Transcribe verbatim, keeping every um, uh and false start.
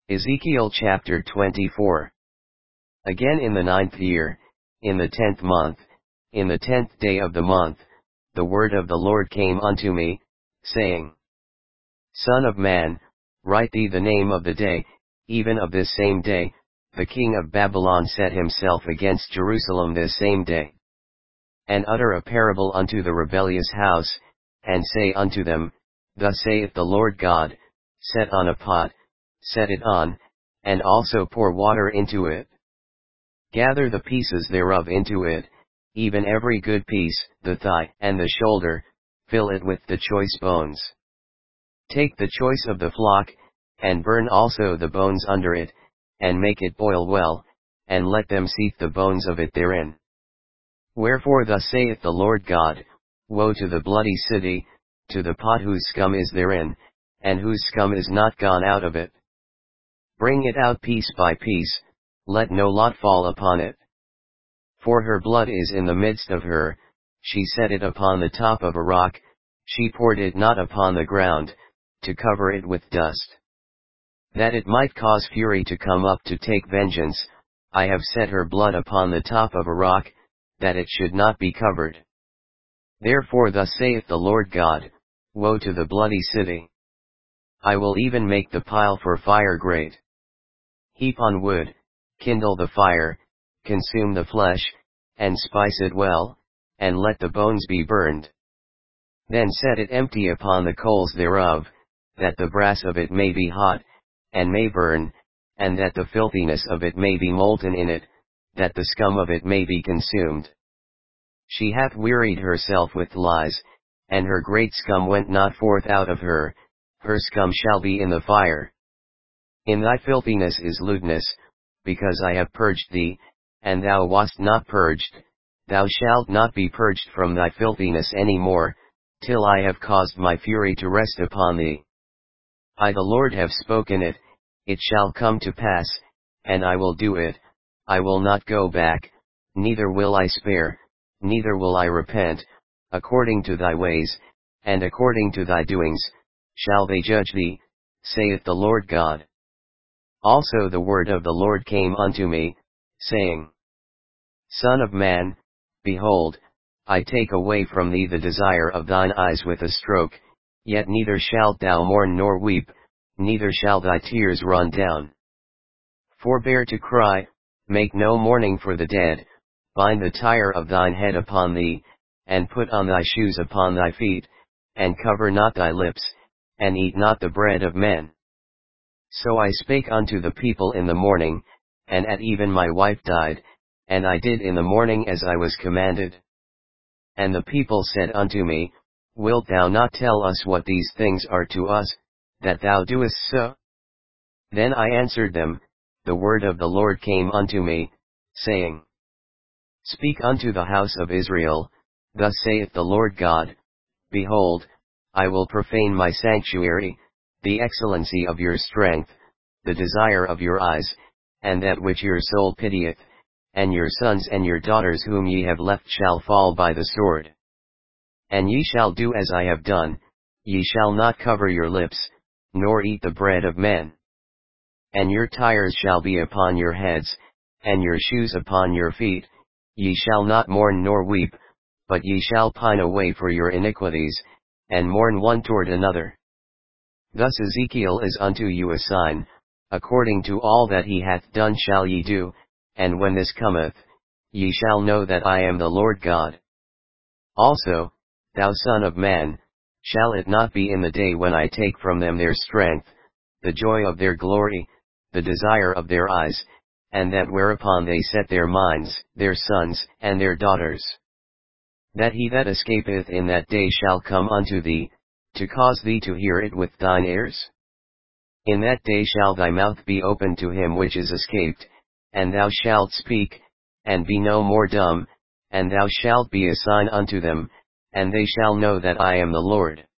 Ezekiel chapter twenty-four. Again in the ninth year, in the tenth month, in the tenth day of the month, the word of the Lord came unto me, saying, Son of man, write thee the name of the day, even of this same day, the king of Babylon set himself against Jerusalem this same day. And utter a parable unto the rebellious house, and say unto them, Thus saith the Lord God, Set on a pot, set it on, and also pour water into it. Gather the pieces thereof into it, even every good piece, the thigh and the shoulder, fill it with the choice bones. Take the choice of the flock, and burn also the bones under it, and make it boil well, and let them seethe the bones of it therein. Wherefore thus saith the Lord God, Woe to the bloody city, to the pot whose scum is therein, and whose scum is not gone out of it. Bring it out piece by piece, let no lot fall upon it. For her blood is in the midst of her, she set it upon the top of a rock, she poured it not upon the ground, to cover it with dust. That it might cause fury to come up to take vengeance, I have set her blood upon the top of a rock, that it should not be covered. Therefore thus saith the Lord God, Woe to the bloody city! I will even make the pile for fire great. Heap on wood, kindle the fire, consume the flesh, and spice it well, and let the bones be burned. Then set it empty upon the coals thereof, that the brass of it may be hot, and may burn, and that the filthiness of it may be molten in it, that the scum of it may be consumed. She hath wearied herself with lies, and her great scum went not forth out of her, her scum shall be in the fire. In thy filthiness is lewdness, because I have purged thee, and thou wast not purged, thou shalt not be purged from thy filthiness any more, till I have caused my fury to rest upon thee. I the Lord have spoken it, it shall come to pass, and I will do it, I will not go back, neither will I spare, neither will I repent, according to thy ways, and according to thy doings, shall they judge thee, saith the Lord God. Also the word of the Lord came unto me, saying, Son of man, behold, I take away from thee the desire of thine eyes with a stroke, yet neither shalt thou mourn nor weep, neither shall thy tears run down. Forbear to cry, make no mourning for the dead, bind the tire of thine head upon thee, and put on thy shoes upon thy feet, and cover not thy lips, and eat not the bread of men. So I spake unto the people in the morning, and at even my wife died, and I did in the morning as I was commanded. And the people said unto me, Wilt thou not tell us what these things are to us, that thou doest so? Then I answered them, The word of the Lord came unto me, saying, Speak unto the house of Israel, Thus saith the Lord God, Behold, I will profane my sanctuary, the excellency of your strength, the desire of your eyes, and that which your soul pitieth, and your sons and your daughters whom ye have left shall fall by the sword. And ye shall do as I have done, ye shall not cover your lips, nor eat the bread of men. And your tires shall be upon your heads, and your shoes upon your feet, ye shall not mourn nor weep, but ye shall pine away for your iniquities, and mourn one toward another. Thus Ezekiel is unto you a sign, according to all that he hath done shall ye do, and when this cometh, ye shall know that I am the Lord God. Also, thou son of man, shall it not be in the day when I take from them their strength, the joy of their glory, the desire of their eyes, and that whereupon they set their minds, their sons and their daughters, that he that escapeth in that day shall come unto thee, to cause thee to hear it with thine ears? In that day shall thy mouth be opened to him which is escaped, and thou shalt speak, and be no more dumb, and thou shalt be a sign unto them, and they shall know that I am the Lord.